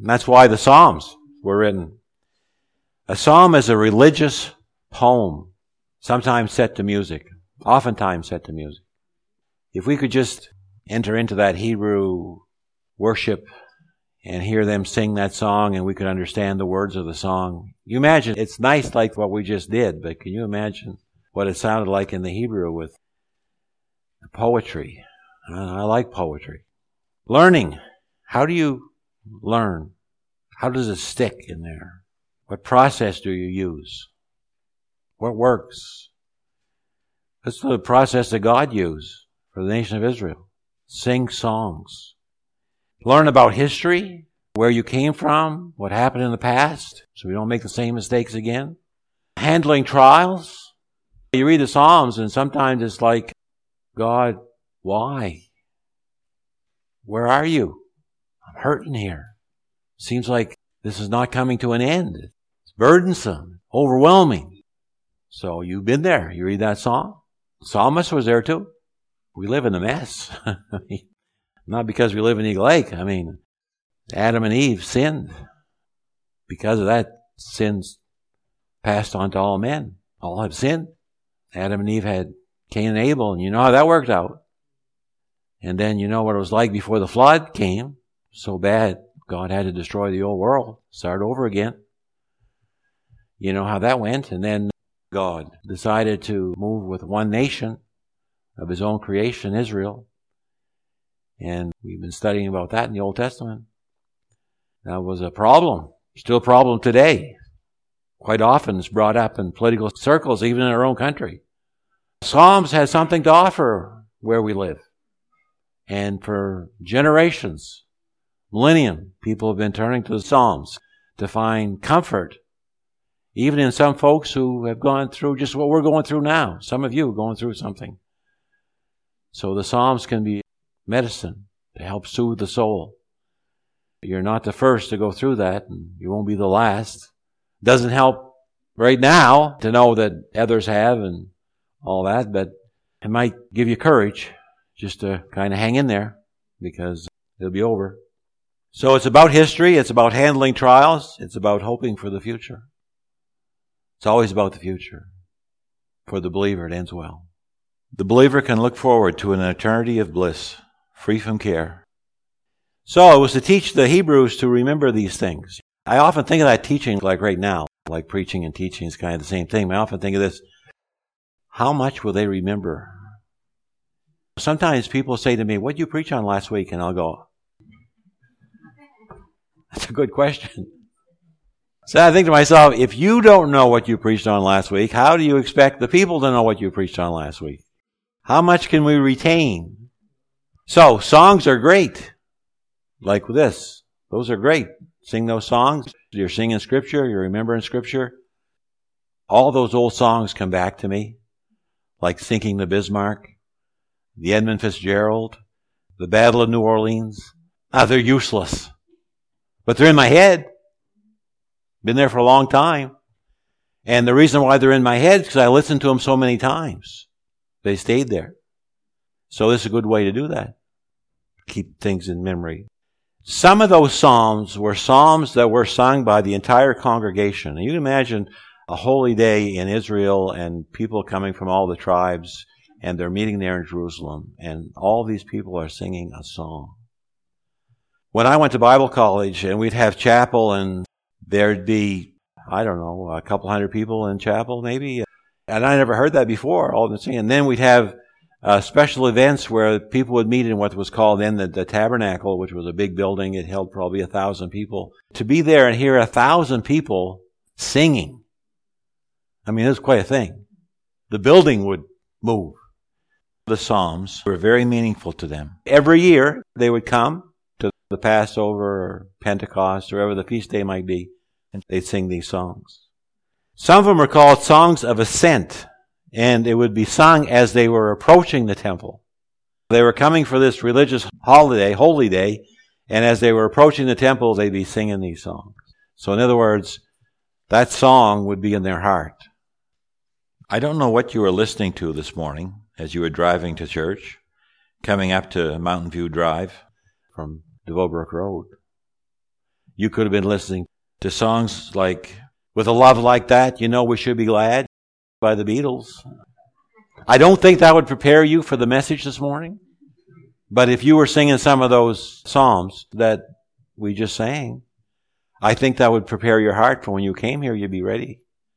That's why the Psalms were written. A psalm is a religious poem, sometimes set to music, oftentimes set to music. If we could just enter into that Hebrew worship and hear them sing that song and we could understand the words of the song. You imagine, it's nice like what we just did, but can you imagine what it sounded like in the Hebrew with the poetry? I like poetry. Learning. How do you learn? How does it stick in there? What process do you use? What works? That's the process that God used for the nation of Israel. Sing songs. Learn about history, where you came from, what happened in the past, so we don't make the same mistakes again. Handling trials. You read the Psalms and sometimes it's like, God, why? Where are you? I'm hurting here. Seems like this is not coming to an end. It's burdensome, overwhelming. So you've been there. You read that psalm. The psalmist was there too. We live in a mess. Not because we live in Eagle Lake. I mean, Adam and Eve sinned. Because of that, sins passed on to all men. All have sinned. Adam and Eve had Cain and Abel, and you know how that worked out. And then you know what it was like before the flood came. So bad, God had to destroy the old world, start over again. You know how that went. And then God decided to move with one nation of his own creation, Israel. And we've been studying about that in the Old Testament. That was a problem. Still a problem today. Quite often it's brought up in political circles, even in our own country. Psalms has something to offer where we live. And for generations, millennium, people have been turning to the Psalms to find comfort. Even in some folks who have gone through just what we're going through now. Some of you are going through something. So the Psalms can be medicine to help soothe the soul. You're not the first to go through that, and you won't be the last. Doesn't help right now to know that others have and all that, but it might give you courage just to kind of hang in there because it'll be over. So it's about history, it's about handling trials, it's about hoping for the future. It's always about the future. For the believer, it ends well. The believer can look forward to an eternity of bliss, free from care. So it was to teach the Hebrews to remember these things. I often think of that teaching like right now, like preaching and teaching is kind of the same thing. I often think of this, how much will they remember? Sometimes people say to me, what did you preach on last week? And I'll go, that's a good question. So I think to myself, if you don't know what you preached on last week, how do you expect the people to know what you preached on last week? How much can we retain? So songs are great. Like this. Those are great. Sing those songs. You're singing Scripture. You're remembering Scripture. All those old songs come back to me. Like Sinking the Bismarck, the Edmund Fitzgerald, the Battle of New Orleans. They're useless. But they're in my head. Been there for a long time. And the reason why they're in my head is because I listened to them so many times. They stayed there. So this is a good way to do that. Keep things in memory. Some of those psalms were psalms that were sung by the entire congregation. And you can imagine a holy day in Israel and people coming from all the tribes and they're meeting there in Jerusalem. And all these people are singing a song. When I went to Bible college and we'd have chapel and there'd be, I don't know, a couple hundred people in chapel maybe. And I never heard that before, all of them singing. And then we'd have special events where people would meet in what was called then the tabernacle, which was a big building. It held probably 1,000 people. To be there and hear 1,000 people singing, I mean, it was quite a thing. The building would move. The Psalms were very meaningful to them. Every year they would come to the Passover or Pentecost or whatever the feast day might be, and they'd sing these songs. Some of them are called songs of ascent, and it would be sung as they were approaching the temple. They were coming for this religious holiday, holy day, and as they were approaching the temple, they'd be singing these songs. So in other words, that song would be in their heart. I don't know what you were listening to this morning as you were driving to church, coming up to Mountain View Drive from Devobrook Road. You could have been listening to songs like, With a Love Like That, You Know We Should Be Glad by the Beatles. I don't think that would prepare you for the message this morning. But if you were singing some of those psalms that we just sang, I think that would prepare your heart for when you came here, you'd be ready.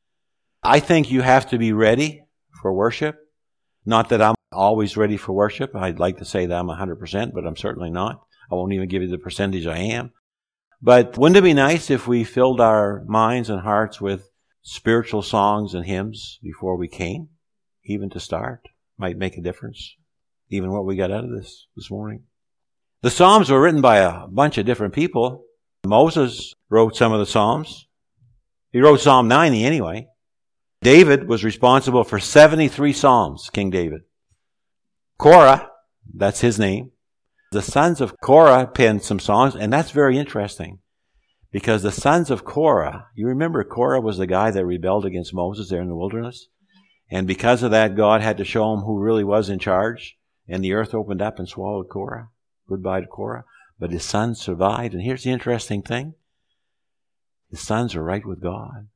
I think you have to be ready for worship. Not that I'm always ready for worship. I'd like to say that I'm 100%, but I'm certainly not. I won't even give you the percentage I am. But wouldn't it be nice if we filled our minds and hearts with spiritual songs and hymns before we came, even to start? Might make a difference, even what we got out of this morning. The Psalms were written by a bunch of different people. Moses wrote some of the Psalms. He wrote Psalm 90 anyway. David was responsible for 73 Psalms, King David. Korah, that's his name. The sons of Korah penned some songs, and that's very interesting. Because the sons of Korah, you remember Korah was the guy that rebelled against Moses there in the wilderness? And because of that, God had to show him who really was in charge. And the earth opened up and swallowed Korah. Goodbye to Korah. But his sons survived. And here's the interesting thing. His sons are right with God.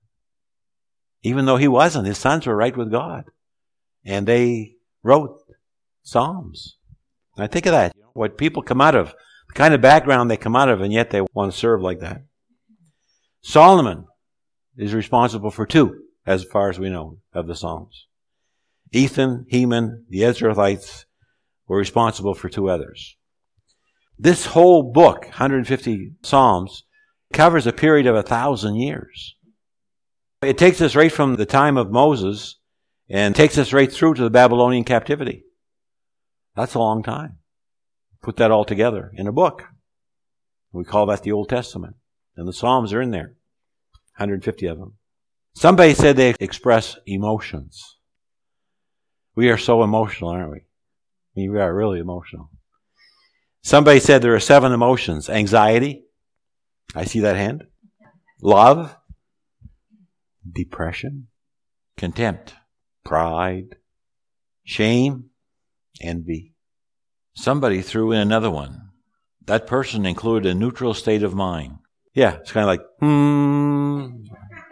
Even though he wasn't, his sons were right with God. And they wrote Psalms. Now think of that. What people come out of, the kind of background they come out of, and yet they want to serve like that. Solomon is responsible for 2, as far as we know, of the Psalms. Ethan, Heman, the Ezrahites were responsible for 2 others. This whole book, 150 Psalms, covers a period of 1,000 years. It takes us right from the time of Moses and takes us right through to the Babylonian captivity. That's a long time. Put that all together in a book. We call that the Old Testament. And the Psalms are in there. 150 of them. Somebody said they express emotions. We are so emotional, aren't we? I mean, we are really emotional. Somebody said there are 7 emotions. Anxiety. I see that hand. Love. Depression. Contempt. Pride. Shame. Envy. Somebody threw in another one. That person included a neutral state of mind. Yeah, it's kind of like,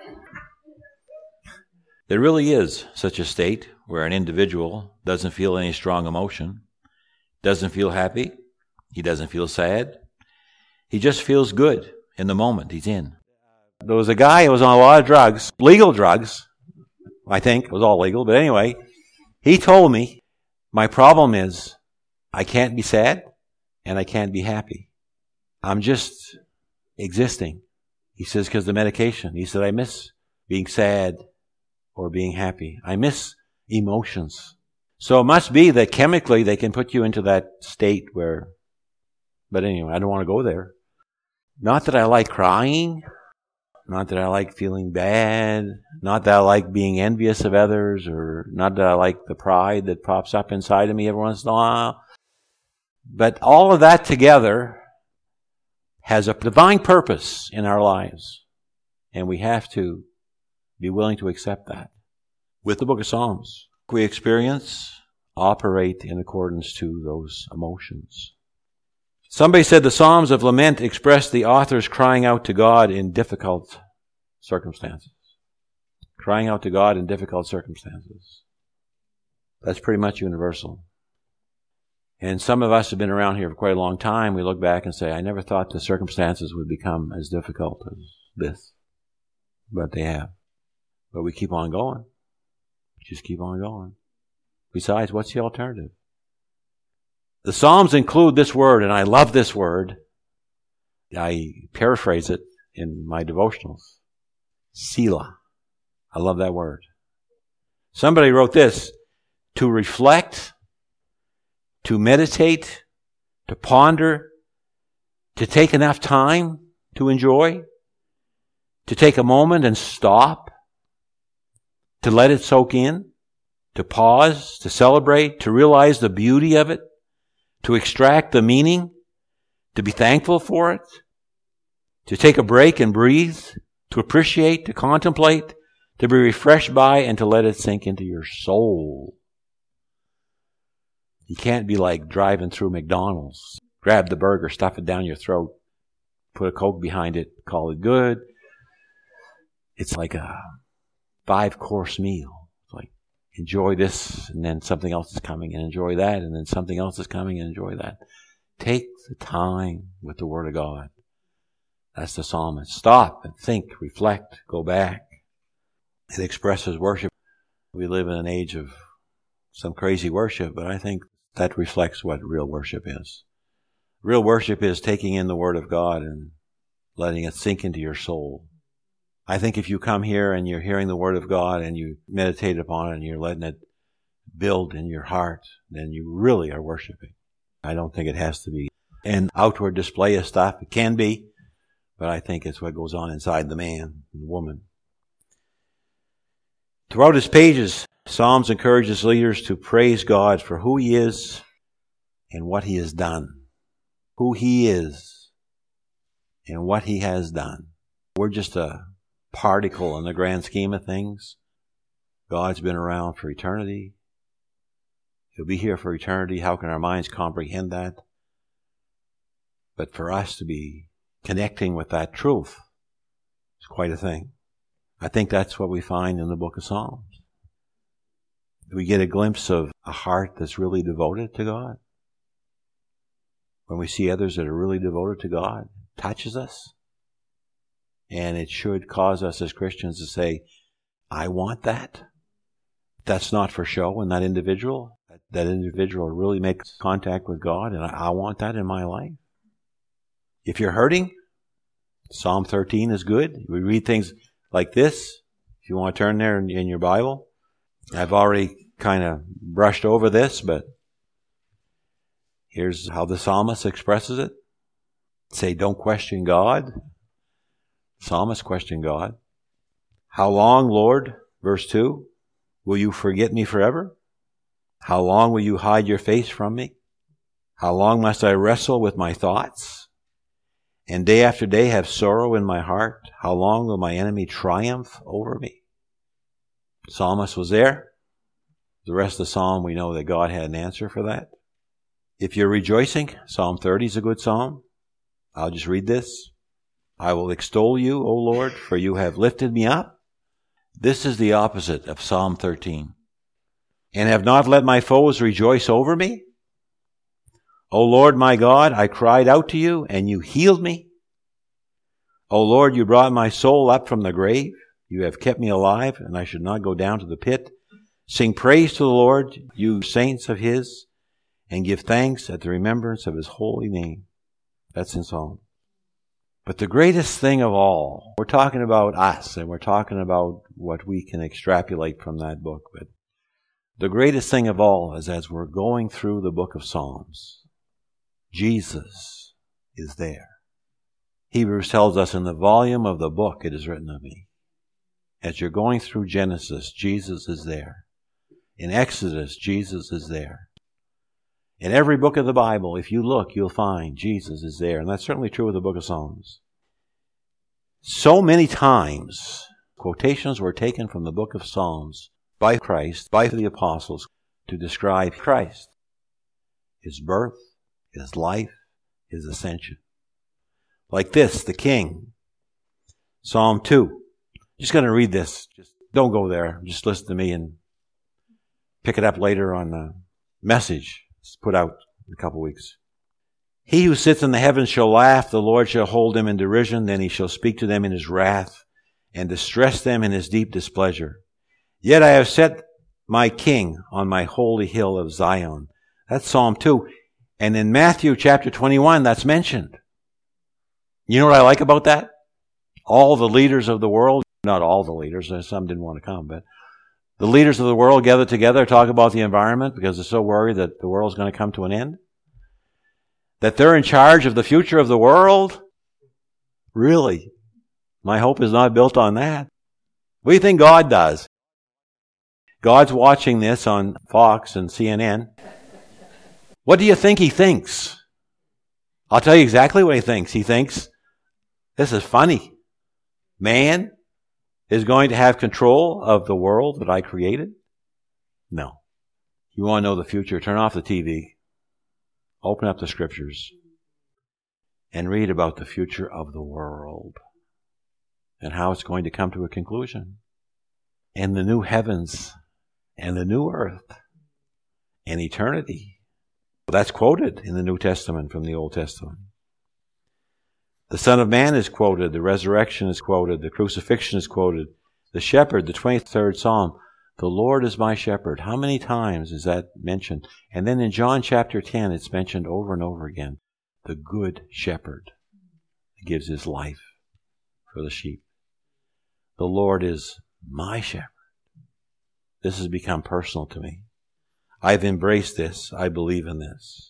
There really is such a state where an individual doesn't feel any strong emotion, doesn't feel happy, he doesn't feel sad. He just feels good in the moment he's in. There was a guy who was on a lot of drugs, legal drugs, I think. It was all legal, but anyway, he told me, my problem is I can't be sad and I can't be happy. I'm just existing. He says, because the medication. He said, I miss being sad or being happy. I miss emotions. So it must be that chemically they can put you into that state where, but anyway, I don't want to go there. Not that I like crying. Not that I like feeling bad. Not that I like being envious of others, or not that I like the pride that pops up inside of me every once in a while. But all of that together has a divine purpose in our lives. And we have to be willing to accept that. With the book of Psalms, we experience, operate in accordance to those emotions. Somebody said the Psalms of Lament express the author's crying out to God in difficult circumstances. Crying out to God in difficult circumstances. That's pretty much universal. And some of us have been around here for quite a long time. We look back and say, I never thought the circumstances would become as difficult as this. But they have. But we keep on going. Just keep on going. Besides, what's the alternative? The Psalms include this word, and I love this word. I paraphrase it in my devotionals. Selah. I love that word. Somebody wrote this: to reflect, to meditate, to ponder, to take enough time to enjoy, to take a moment and stop, to let it soak in, to pause, to celebrate, to realize the beauty of it, to extract the meaning, to be thankful for it, to take a break and breathe, to appreciate, to contemplate, to be refreshed by, and to let it sink into your soul. You can't be like driving through McDonald's. Grab the burger, stuff it down your throat, put a Coke behind it, call it good. It's like a 5-course meal. It's like, enjoy this, and then something else is coming, and enjoy that, and then something else is coming, and enjoy that. Take the time with the Word of God. That's the psalmist. Stop and think, reflect, go back. It expresses worship. We live in an age of some crazy worship, but I think that reflects what real worship is. Real worship is taking in the Word of God and letting it sink into your soul. I think if you come here and you're hearing the Word of God and you meditate upon it and you're letting it build in your heart, then you really are worshiping. I don't think it has to be an outward display of stuff. It can be, but I think it's what goes on inside the man and the woman. Throughout his pages, Psalms encourages leaders to praise God for who He is and what He has done. Who He is and what He has done. We're just a particle in the grand scheme of things. God's been around for eternity. He'll be here for eternity. How can our minds comprehend that? But for us to be connecting with that truth is quite a thing. I think that's what we find in the book of Psalms. We get a glimpse of a heart that's really devoted to God. When we see others that are really devoted to God, it touches us. And it should cause us as Christians to say, I want that. That's not for show in that individual. That individual really makes contact with God, and I want that in my life. If you're hurting, Psalm 13 is good. We read things like this. If you want to turn there in your Bible. I've already kind of brushed over this, but here's how the psalmist expresses it. Say, don't question God. Psalmist question God. How long, Lord? Verse 2. Will you forget me forever? How long will you hide your face from me? How long must I wrestle with my thoughts? And day after day have sorrow in my heart? How long will my enemy triumph over me? The psalmist was there. The rest of the psalm, we know that God had an answer for that. If you're rejoicing, Psalm 30 is a good psalm. I'll just read this. I will extol you, O Lord, for you have lifted me up. This is the opposite of Psalm 13. And have not let my foes rejoice over me. O Lord my God, I cried out to you, and you healed me. O Lord, you brought my soul up from the grave. You have kept me alive, and I should not go down to the pit. Sing praise to the Lord, you saints of His, and give thanks at the remembrance of His holy name. That's in Psalm. But the greatest thing of all, we're talking about us, and we're talking about what we can extrapolate from that book, but the greatest thing of all is as we're going through the book of Psalms, Jesus is there. Hebrews tells us in the volume of the book it is written of me. As you're going through Genesis, Jesus is there. In Exodus, Jesus is there. In every book of the Bible, if you look, you'll find Jesus is there. And that's certainly true of the book of Psalms. So many times, quotations were taken from the book of Psalms by Christ, by the apostles, to describe Christ, His birth, His life, His ascension. Like this, the King. Psalm 2. Just going to read this. Just don't go there. Just listen to me and pick it up later on the message. It's put out in a couple weeks. He who sits in the heavens shall laugh. The Lord shall hold them in derision. Then He shall speak to them in His wrath and distress them in His deep displeasure. Yet I have set my King on my holy hill of Zion. That's Psalm 2. And in Matthew chapter 21, that's mentioned. You know what I like about that? All the leaders of the world, not all the leaders, some didn't want to come, but the leaders of the world gather together, talk about the environment because they're so worried that the world's going to come to an end. That they're in charge of the future of the world. Really? My hope is not built on that. What do you think God does? God's watching this on Fox and CNN. What do you think He thinks? I'll tell you exactly what He thinks. He thinks, this is funny. Man is going to have control of the world that I created? No. You want to know the future? Turn off the TV. Open up the Scriptures. and read about the future of the world and how it's going to come to a conclusion. And the new heavens and the new earth and eternity. That's quoted in the New Testament from the Old Testament. The Son of Man is quoted, the resurrection is quoted, the crucifixion is quoted. The shepherd, the 23rd Psalm, the Lord is my shepherd. How many times is that mentioned? And then in John chapter 10, it's mentioned over and over again. The good shepherd gives his life for the sheep. The Lord is my shepherd. This has become personal to me. I've embraced this. I believe in this.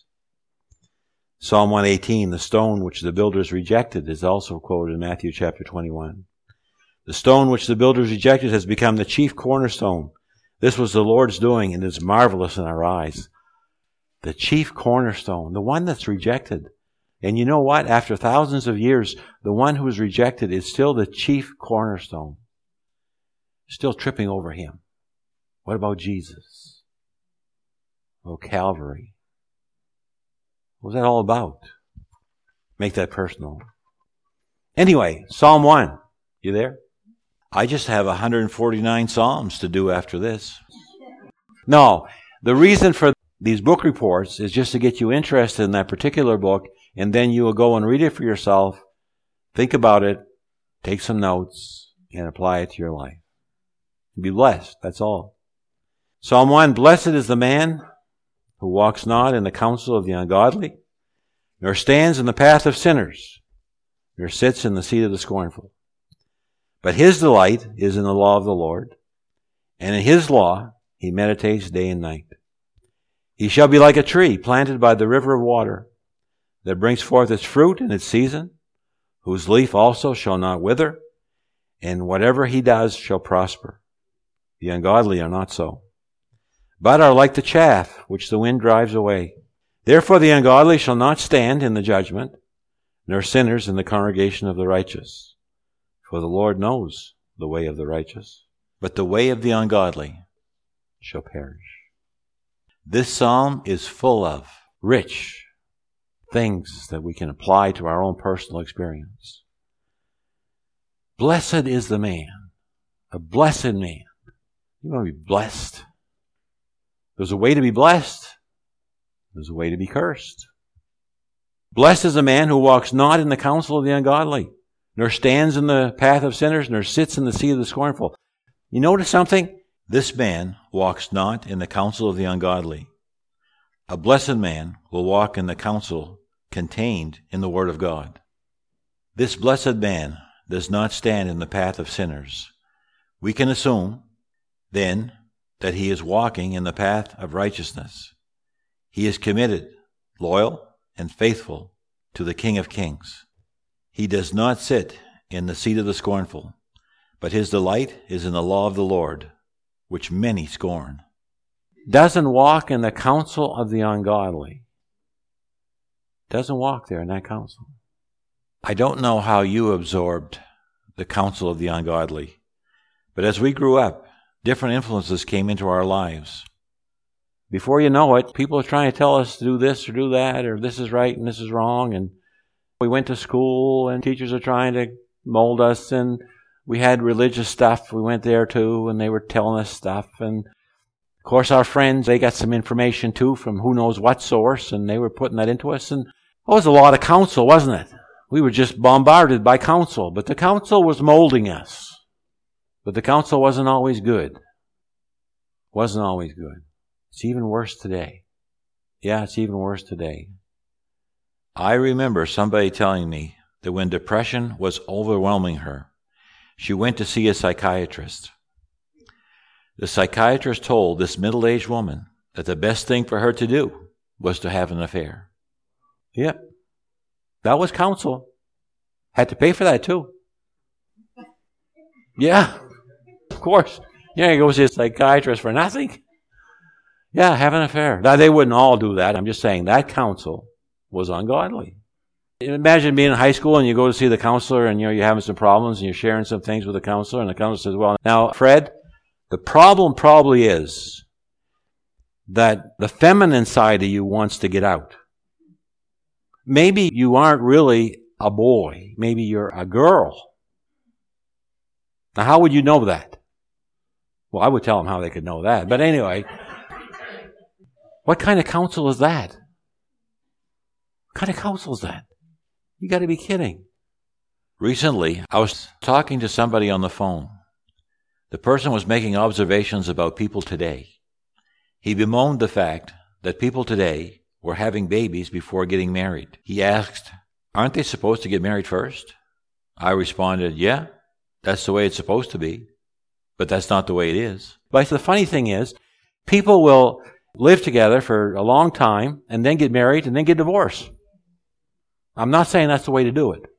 Psalm 118, the stone which the builders rejected, is also quoted in Matthew chapter 21. The stone which the builders rejected has become the chief cornerstone. This was the Lord's doing, and is marvelous in our eyes. The chief cornerstone, the one that's rejected. And you know what? After thousands of years, the one who is rejected is still the chief cornerstone. Still tripping over him. What about Jesus? Oh, Calvary. What was that all about? Make that personal. Anyway, Psalm 1. You there? I just have 149 Psalms to do after this. No, the reason for these book reports is just to get you interested in that particular book, and then you will go and read it for yourself, think about it, take some notes, and apply it to your life. Be blessed, that's all. Psalm 1, blessed is the man who walks not in the counsel of the ungodly, nor stands in the path of sinners, nor sits in the seat of the scornful. But his delight is in the law of the Lord, and in his law he meditates day and night. He shall be like a tree planted by the river of water, that brings forth its fruit in its season, whose leaf also shall not wither, and whatever he does shall prosper. The ungodly are not so, but are like the chaff which the wind drives away. Therefore the ungodly shall not stand in the judgment, nor sinners in the congregation of the righteous. For the Lord knows the way of the righteous, but the way of the ungodly shall perish. This psalm is full of rich things that we can apply to our own personal experience. Blessed is the man, a blessed man. You want to be blessed. There's a way to be blessed. There's a way to be cursed. Blessed is the man who walks not in the counsel of the ungodly, nor stands in the path of sinners, nor sits in the seat of the scornful. You notice something? This man walks not in the counsel of the ungodly. A blessed man will walk in the counsel contained in the Word of God. This blessed man does not stand in the path of sinners. We can assume, then, that he is walking in the path of righteousness. He is committed, loyal, and faithful to the King of Kings. He does not sit in the seat of the scornful, but his delight is in the law of the Lord, which many scorn. Doesn't walk in the counsel of the ungodly. Doesn't walk there in that counsel. I don't know how you absorbed the counsel of the ungodly, but as we grew up, different influences came into our lives. Before you know it, people are trying to tell us to do this or do that, or this is right and this is wrong. And we went to school and teachers are trying to mold us, and we had religious stuff. We went there too, and they were telling us stuff. And of course our friends, they got some information too from who knows what source, and they were putting that into us. And it was a lot of counsel, wasn't it? We were just bombarded by counsel, but the counsel was molding us. But the counsel wasn't always good. Wasn't always good. It's even worse today. Yeah, it's even worse today. I remember somebody telling me that when depression was overwhelming her, she went to see a psychiatrist. The psychiatrist told this middle-aged woman that the best thing for her to do was to have an affair. Yep. That was counsel. Had to pay for that too. Yeah. Of course. Yeah, you go see a psychiatrist for nothing. Yeah, have an affair. Now, they wouldn't all do that. I'm just saying that counsel was ungodly. Imagine being in high school and you go to see the counselor and you're having some problems and you're sharing some things with the counselor, and the counselor says, well, now, Fred, the problem probably is that the feminine side of you wants to get out. Maybe you aren't really a boy. Maybe you're a girl. Now, how would you know that? Well, I would tell them how they could know that. But anyway, what kind of counsel is that? What kind of counsel is that? You got to be kidding. Recently, I was talking to somebody on the phone. The person was making observations about people today. He bemoaned the fact that people today were having babies before getting married. He asked, aren't they supposed to get married first? I responded, yeah, that's the way it's supposed to be, but that's not the way it is. But the funny thing is, people will live together for a long time and then get married and then get divorced. I'm not saying that's the way to do it.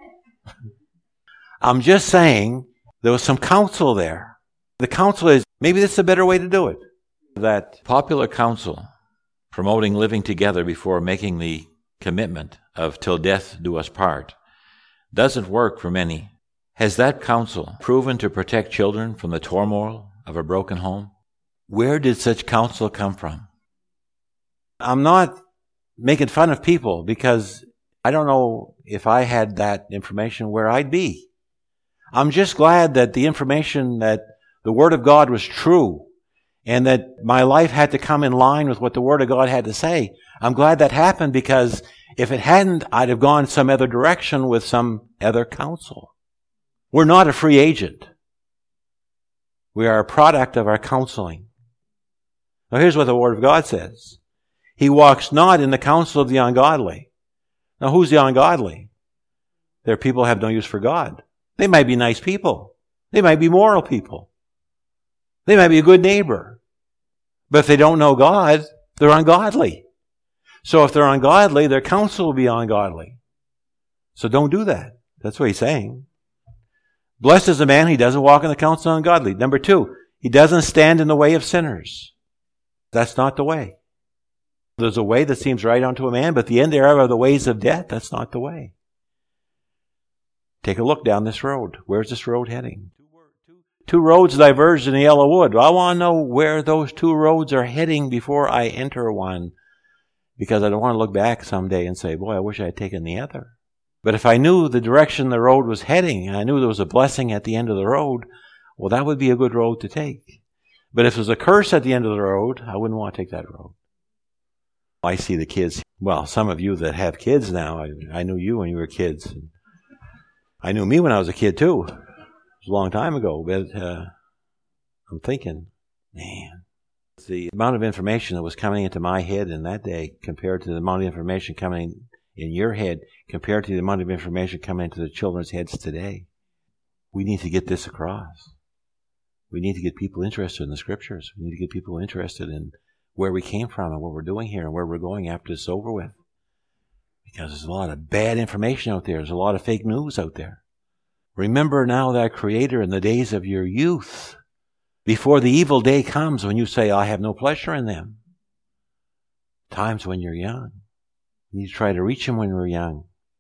I'm just saying there was some counsel there. The counsel is, maybe this is a better way to do it. That popular counsel promoting living together before making the commitment of till death do us part doesn't work for many. Has that counsel proven to protect children from the turmoil of a broken home? Where did such counsel come from? I'm not making fun of people because I don't know if I had that information where I'd be. I'm just glad that the information that the Word of God was true and that my life had to come in line with what the Word of God had to say. I'm glad that happened because if it hadn't, I'd have gone some other direction with some other counsel. We're not a free agent. We are a product of our counseling. Now here's what the Word of God says. He walks not in the counsel of the ungodly. Now who's the ungodly? They're people who have no use for God. They might be nice people. They might be moral people. They might be a good neighbor. But if they don't know God, they're ungodly. So if they're ungodly, their counsel will be ungodly. So don't do that. That's what he's saying. Blessed is the man who doesn't walk in the counsel of ungodly. Number 2, he doesn't stand in the way of sinners. That's not the way. There's a way that seems right unto a man, but the end thereof are the ways of death. That's not the way. Take a look down this road. Where's this road heading? 2 roads diverged in the yellow wood. Well, I want to know where those 2 roads are heading before I enter one, because I don't want to look back someday and say, boy, I wish I had taken the other. But if I knew the direction the road was heading, and I knew there was a blessing at the end of the road, well, that would be a good road to take. But if there's a curse at the end of the road, I wouldn't want to take that road. I see the kids. Well, some of you that have kids now, I knew you when you were kids. I knew me when I was a kid too. It was a long time ago, but I'm thinking, man, the amount of information that was coming into my head in that day compared to the amount of information coming in your head compared to the amount of information coming into the children's heads today. We need to get this across. We need to get people interested in the Scriptures. We need to get people interested in where we came from and what we're doing here and where we're going after it's over with. Because there's a lot of bad information out there. There's a lot of fake news out there. Remember now thy Creator in the days of your youth, before the evil day comes when you say, I have no pleasure in them. Times when you're young. You need to try to reach them when you're young.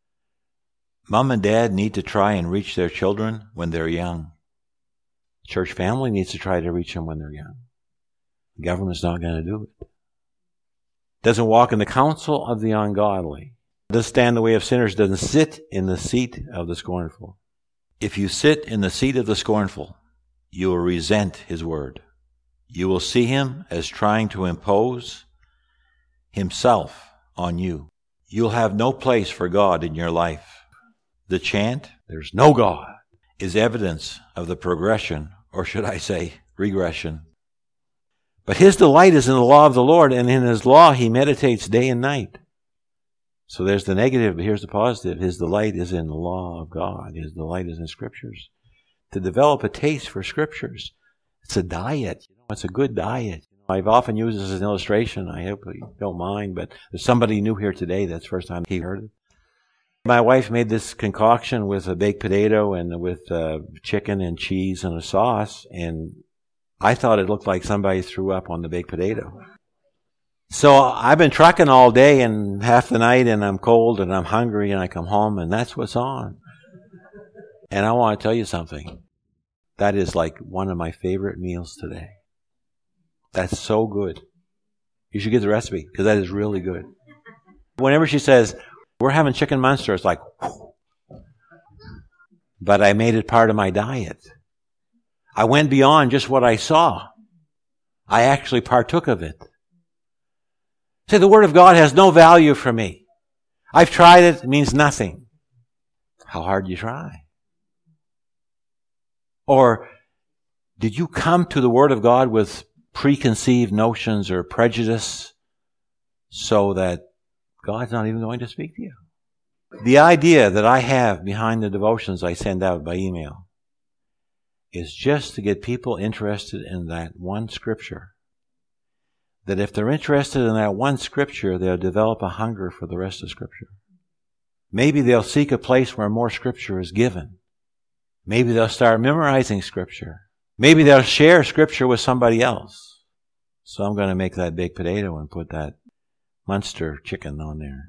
Mom and dad need to try and reach their children when they're young. Church family needs to try to reach them when they're young. The government's not going to do it. Doesn't walk in the counsel of the ungodly. Doesn't stand in the way of sinners. Doesn't sit in the seat of the scornful. If you sit in the seat of the scornful, you will resent his word. You will see him as trying to impose himself on you. You'll have no place for God in your life. The chant, there's no God, is evidence of the progression, or should I say, regression. But his delight is in the law of the Lord, and in his law he meditates day and night. So there's the negative, but here's the positive. His delight is in the law of God. His delight is in Scriptures. To develop a taste for Scriptures, it's a diet. It's a good diet. I've often used this as an illustration. I hope you don't mind, but there's somebody new here today. That's the first time he heard it. My wife made this concoction with a baked potato and with chicken and cheese and a sauce, and I thought it looked like somebody threw up on the baked potato. So I've been trucking all day and half the night, and I'm cold and I'm hungry, and I come home, and that's what's on. And I want to tell you something. That is like one of my favorite meals today. That's so good. You should get the recipe, because that is really good. Whenever she says, We're having chicken Munster. It's like, whew. But I made it part of my diet. I went beyond just what I saw. I actually partook of it. See, the Word of God has no value for me. I've tried it. It means nothing. How hard do you try? Or did you come to the Word of God with preconceived notions or prejudice so that God's not even going to speak to you? The idea that I have behind the devotions I send out by email is just to get people interested in that one scripture. That if they're interested in that one scripture, they'll develop a hunger for the rest of Scripture. Maybe they'll seek a place where more Scripture is given. Maybe they'll start memorizing Scripture. Maybe they'll share Scripture with somebody else. So I'm going to make that baked potato and put that Munster chicken on there.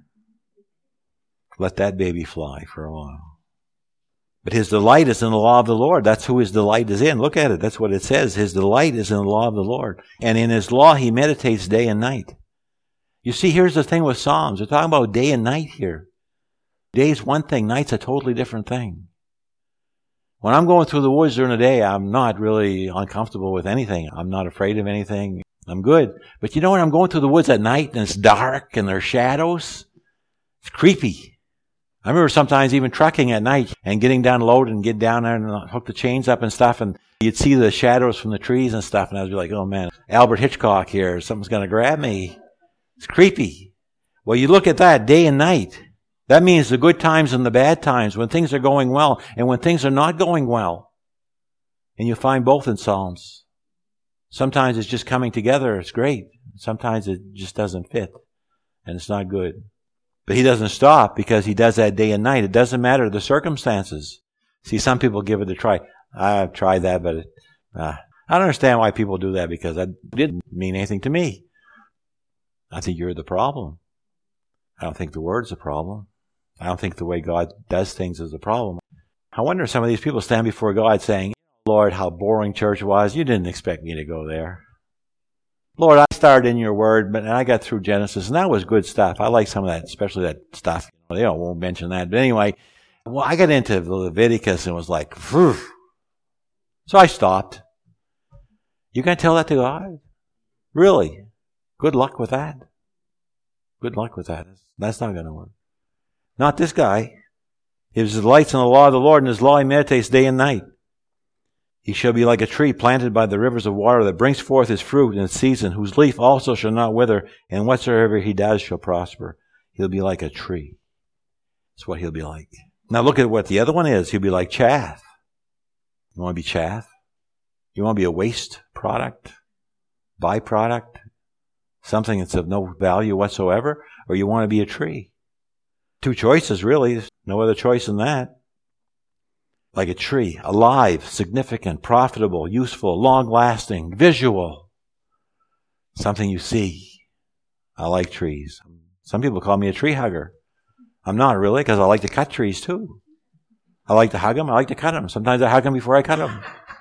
Let that baby fly for a while. But his delight is in the law of the Lord. That's who his delight is in. Look at it. That's what it says. His delight is in the law of the Lord. And in his law he meditates day and night. You see, here's the thing with Psalms. We're talking about day and night here. Day's one thing. Night's a totally different thing. When I'm going through the woods during the day, I'm not really uncomfortable with anything. I'm not afraid of anything. I'm good. But you know when I'm going through the woods at night and it's dark and there's shadows? It's creepy. I remember sometimes even trucking at night and getting down load and get down there and hook the chains up and stuff, and you'd see the shadows from the trees and stuff, and I was like, oh man, Albert Hitchcock here, something's going to grab me. It's creepy. Well, you look at that day and night. That means the good times and the bad times, when things are going well and when things are not going well. And you find both in Psalms. Sometimes it's just coming together, it's great. Sometimes it just doesn't fit, and it's not good. But he doesn't stop because he does that day and night. It doesn't matter the circumstances. See, some people give it a try. I've tried that, but I don't understand why people do that, because that didn't mean anything to me. I think you're the problem. I don't think the Word's a problem. I don't think the way God does things is a problem. I wonder if some of these people stand before God saying, Lord, how boring church was. You didn't expect me to go there. Lord, I started in your Word, but I got through Genesis, and that was good stuff. I like some of that, especially that stuff. They won't mention that. But anyway, well, I got into Leviticus and was like, phew. So I stopped. You going to tell that to God? Really? Good luck with that. Good luck with that. That's not going to work. Not this guy. His delights in the law of the Lord, and his law he meditates day and night. He shall be like a tree planted by the rivers of water that brings forth his fruit in its season, whose leaf also shall not wither, and whatsoever he does shall prosper. He'll be like a tree. That's what he'll be like. Now look at what the other one is. He'll be like chaff. You want to be chaff? You want to be a waste product? Byproduct? Something that's of no value whatsoever? Or you want to be a tree? Two choices, really. There's no other choice than that. Like a tree, alive, significant, profitable, useful, long-lasting, visual. Something you see. I like trees. Some people call me a tree hugger. I'm not really, because I like to cut trees too. I like to hug them. I like to cut them. Sometimes I hug them before I cut them.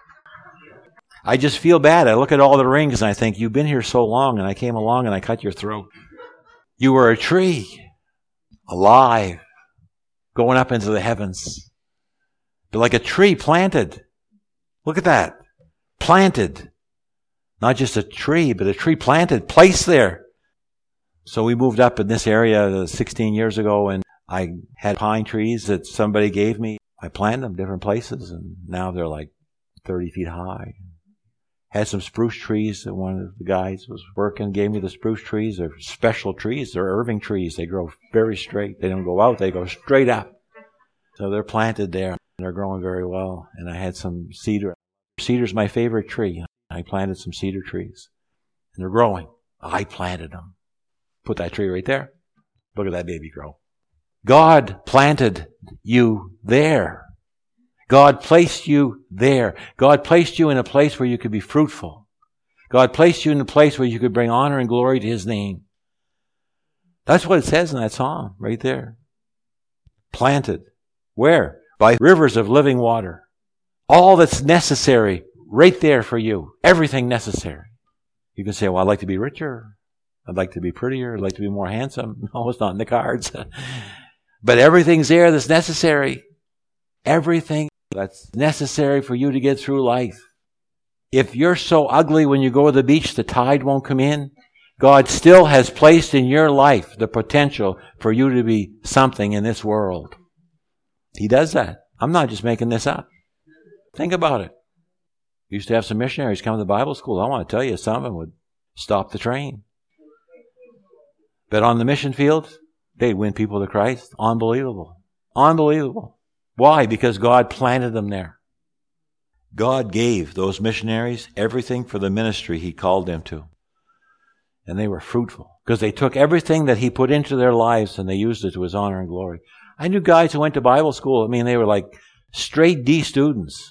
I just feel bad. I look at all the rings and I think, you've been here so long, and I came along and I cut your throat. You were a tree, alive, going up into the heavens. But like a tree planted. Look at that. Planted. Not just a tree, but a tree planted, placed there. So we moved up in this area 16 years ago, and I had pine trees that somebody gave me. I planted them different places, and now they're like 30 feet high. Had some spruce trees that one of the guys was working, gave me the spruce trees. They're special trees. They're Irving trees. They grow very straight. They don't go out. They go straight up. So they're planted there. They're growing very well. And I had some cedar. Cedar's my favorite tree. I planted some cedar trees. And they're growing. I planted them. Put that tree right there. Look at that baby grow. God planted you there. God placed you there. God placed you in a place where you could be fruitful. God placed you in a place where you could bring honor and glory to His name. That's what it says in that psalm right there. Planted. Where? By rivers of living water. All that's necessary right there for you. Everything necessary. You can say, well, I'd like to be richer. I'd like to be prettier. I'd like to be more handsome. No, it's not in the cards. But everything's there that's necessary. Everything that's necessary for you to get through life. If you're so ugly when you go to the beach, the tide won't come in. God still has placed in your life the potential for you to be something in this world. He does that. I'm not just making this up. Think about it. We used to have some missionaries come to the Bible school. I want to tell you, some of them would stop the train. But on the mission field, they'd win people to Christ. Unbelievable. Unbelievable. Why? Because God planted them there. God gave those missionaries everything for the ministry He called them to. And they were fruitful because they took everything that He put into their lives and they used it to His honor and glory. I knew guys who went to Bible school. I mean, they were like straight D students.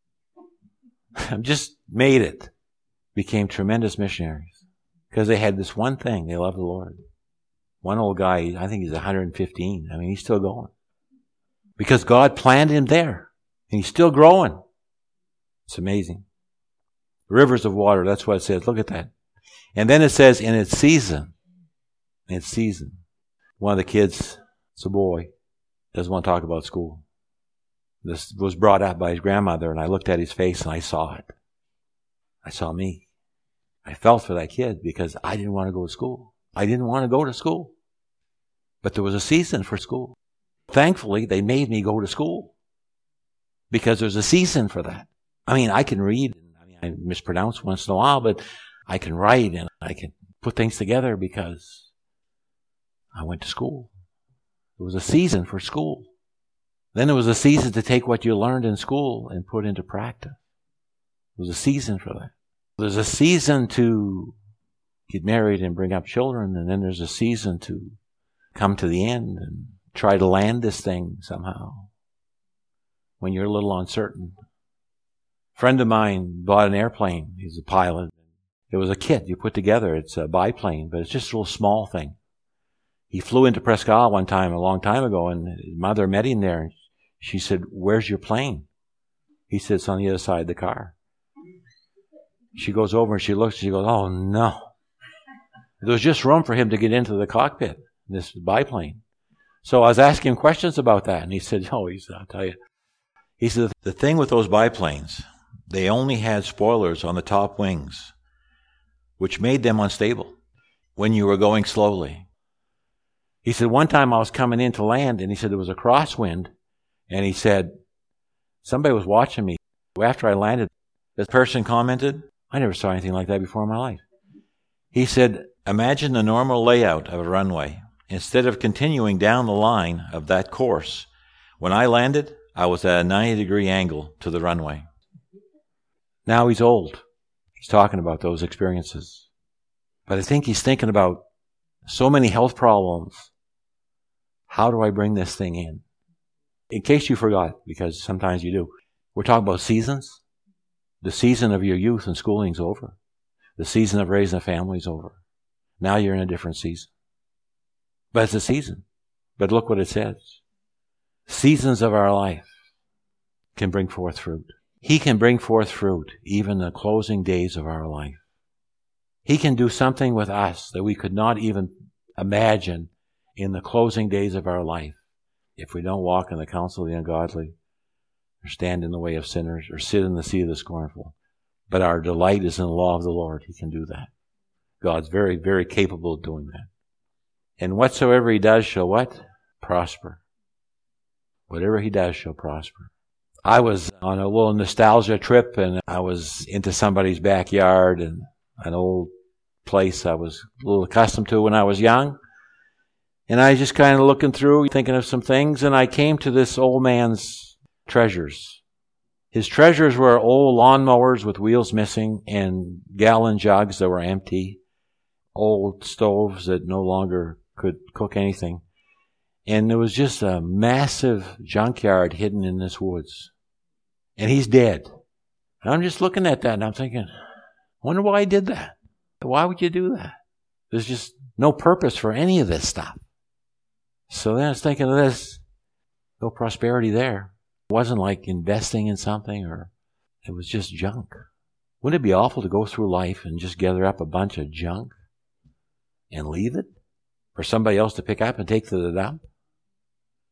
Just made it. Became tremendous missionaries because they had this one thing. They loved the Lord. One old guy, I think he's 115. I mean, he's still going. Because God planted him there. And he's still growing. It's amazing. Rivers of water, that's what it says. Look at that. And then it says, in its season. In its season. One of the kids, it's a boy, doesn't want to talk about school. This was brought up by his grandmother, and I looked at his face and I saw it. I saw me. I felt for that kid because I didn't want to go to school. I didn't want to go to school. But there was a season for school. Thankfully, they made me go to school because there's a season for that. I mean, I can read. I mean, I mispronounce once in a while, but I can write and I can put things together because I went to school. There was a season for school. Then there was a season to take what you learned in school and put into practice. There was a season for that. There's a season to get married and bring up children, and then there's a season to come to the end and try to land this thing somehow when you're a little uncertain. A friend of mine bought an airplane. He's a pilot. It was a kit you put together. It's a biplane, but it's just a little small thing. He flew into Presque Isle one time, a long time ago, and his mother met him there. She said, "Where's your plane?" He said, "It's on the other side of the car." She goes over and she looks and she goes, "Oh no." There was just room for him to get into the cockpit, this biplane. So I was asking him questions about that, and he said, I'll tell you. He said, the thing with those biplanes, they only had spoilers on the top wings, which made them unstable when you were going slowly. He said, one time I was coming in to land, and he said there was a crosswind, and he said, somebody was watching me. After I landed, this person commented, I never saw anything like that before in my life. He said, imagine the normal layout of a runway. Instead of continuing down the line of that course, when I landed, I was at a 90-degree angle to the runway. Now he's old. He's talking about those experiences. But I think he's thinking about so many health problems. How do I bring this thing in? In case you forgot, because sometimes you do, we're talking about seasons. The season of your youth and schooling is over. The season of raising a family is over. Now you're in a different season. But it's a season. But look what it says. Seasons of our life can bring forth fruit. He can bring forth fruit even in the closing days of our life. He can do something with us that we could not even imagine in the closing days of our life if we don't walk in the counsel of the ungodly or stand in the way of sinners or sit in the seat of the scornful. But our delight is in the law of the Lord. He can do that. God's very, very capable of doing that. And whatsoever He does shall what? Prosper. Whatever He does shall prosper. I was on a little nostalgia trip, and I was into somebody's backyard and an old place I was a little accustomed to when I was young. And I was just kind of looking through, thinking of some things, and I came to this old man's treasures. His treasures were old lawnmowers with wheels missing and gallon jugs that were empty, old stoves that no longer could cook anything. And there was just a massive junkyard hidden in this woods. And he's dead. And I'm just looking at that and I'm thinking, I wonder why he did that. Why would you do that? There's just no purpose for any of this stuff. So then I was thinking of this. No prosperity there. It wasn't like investing in something, or it was just junk. Wouldn't it be awful to go through life and just gather up a bunch of junk and leave it for somebody else to pick up and take to the dump?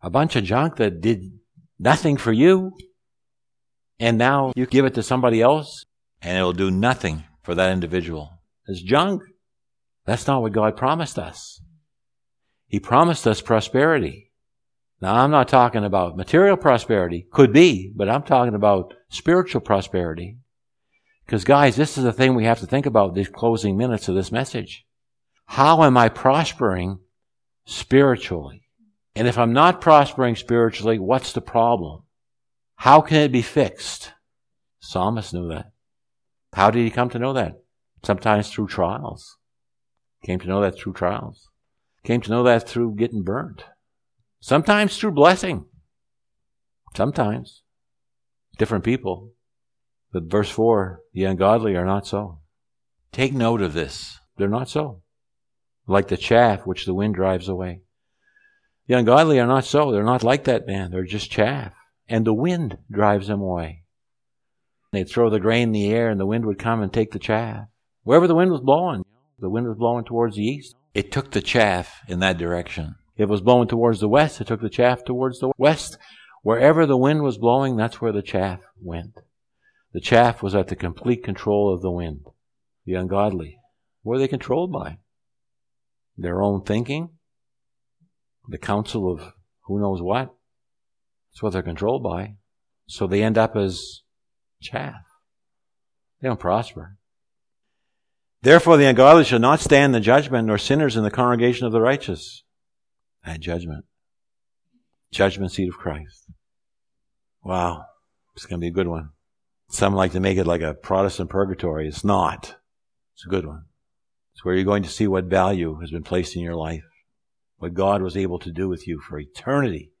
A bunch of junk that did nothing for you. And now you give it to somebody else and it'll do nothing for that individual. It's junk. That's not what God promised us. He promised us prosperity. Now, I'm not talking about material prosperity. Could be, but I'm talking about spiritual prosperity. Because, guys, this is the thing we have to think about these closing minutes of this message. How am I prospering spiritually? And if I'm not prospering spiritually, what's the problem? How can it be fixed? Psalmist knew that. How did he come to know that? Sometimes through trials. Came to know that through trials. Came to know that through getting burnt. Sometimes through blessing. Sometimes. Different people. But verse 4, the ungodly are not so. Take note of this. They're not so. Like the chaff which the wind drives away. The ungodly are not so. They're not like that man. They're just chaff. And the wind drives them away. They'd throw the grain in the air and the wind would come and take the chaff. Wherever the wind was blowing, the wind was blowing towards the east. It took the chaff in that direction. If it was blowing towards the west, it took the chaff towards the west. Wherever the wind was blowing, that's where the chaff went. The chaff was at the complete control of the wind. The ungodly, what are they controlled by? Their own thinking? The counsel of who knows what? That's what they're controlled by. So they end up as chaff. They don't prosper. Therefore the ungodly shall not stand in the judgment, nor sinners in the congregation of the righteous. That judgment. Judgment seat of Christ. Wow. It's going to be a good one. Some like to make it like a Protestant purgatory. It's not. It's a good one. It's where you're going to see what value has been placed in your life. What God was able to do with you for eternity.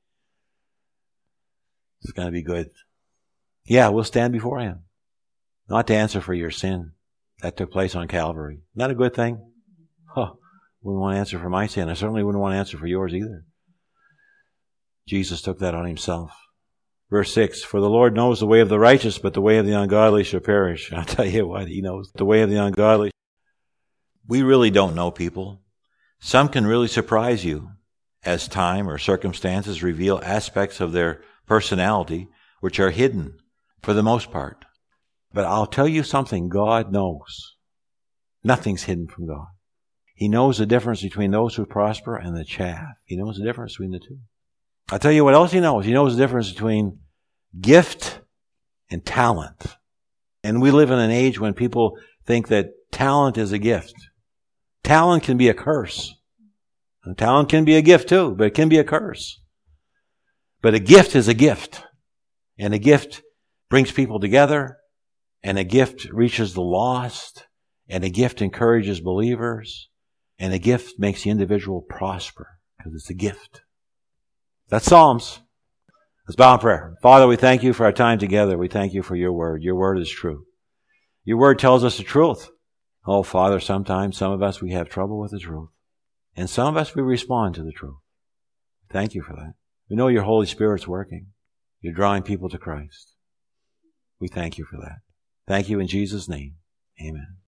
It's going to be good. Yeah, we'll stand before Him. Not to answer for your sin. That took place on Calvary. Not a good thing? Wouldn't want to answer for my sin. I certainly wouldn't want to answer for yours either. Jesus took that on Himself. Verse 6, for the Lord knows the way of the righteous, but the way of the ungodly shall perish. I'll tell you what, He knows the way of the ungodly. We really don't know people. Some can really surprise you as time or circumstances reveal aspects of their personality which are hidden for the most part. But I'll tell you something God knows. Nothing's hidden from God. He knows the difference between those who prosper and the chaff. He knows the difference between the two. I'll tell you what else He knows. He knows the difference between gift and talent. And we live in an age when people think that talent is a gift. Talent can be a curse. And talent can be a gift too, but it can be a curse. But a gift is a gift. And a gift brings people together. And a gift reaches the lost. And a gift encourages believers. And a gift makes the individual prosper because it's a gift. That's Psalms. Let's bow in prayer. Father, we thank You for our time together. We thank You for Your word. Your word is true. Your word tells us the truth. Oh, Father, sometimes some of us, we have trouble with the truth. And some of us, we respond to the truth. Thank You for that. We know Your Holy Spirit's working. You're drawing people to Christ. We thank You for that. Thank You in Jesus' name. Amen.